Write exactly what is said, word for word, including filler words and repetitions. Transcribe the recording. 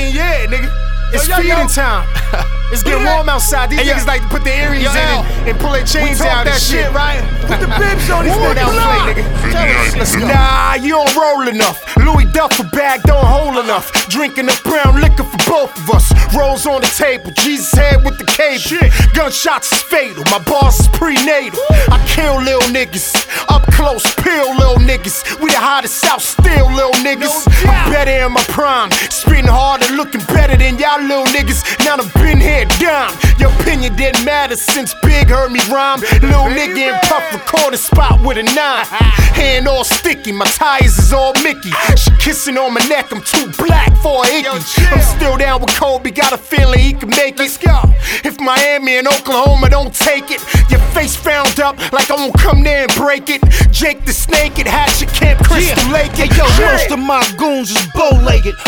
mean, yeah, nigga. It's yo, yo, feeding yo. time. It's getting Yeah. warm outside. These Hey, yo. niggas like to put their earrings Yo, in Al. and, and pull their chains We talk out that and shit, shit. right? Put the bibs on these Warm niggas. down play, nigga. Tell us, let's go. Nah, you don't roll enough. Louis Duffel bag don't hold enough. Drinking the brown liquor for both of us. Rolls on the table, Jesus head with the cable. Shit. Gunshots is fatal, my boss is prenatal. I kill little niggas, up close, peel little niggas. We the hottest out still, little niggas. No doubt. I'm better in my prime, spitting harder, looking better than y'all little niggas. Now I've been here down. Your opinion didn't matter since Big heard me rhyme. Little nigga in puff recording spot with a nine. Hand all sticky, my tires is all Mickey. She kissing on my neck, I'm too black for a icky. I'm still down with Kobe, got a feeling he can make it. Let's go. If Miami and Oklahoma don't take it, your face found up like I won't come there and break it. Jake the Snake at Hatchet Camp Crystal Yeah. Lake. Hey yo, most of my goons is bow-legged.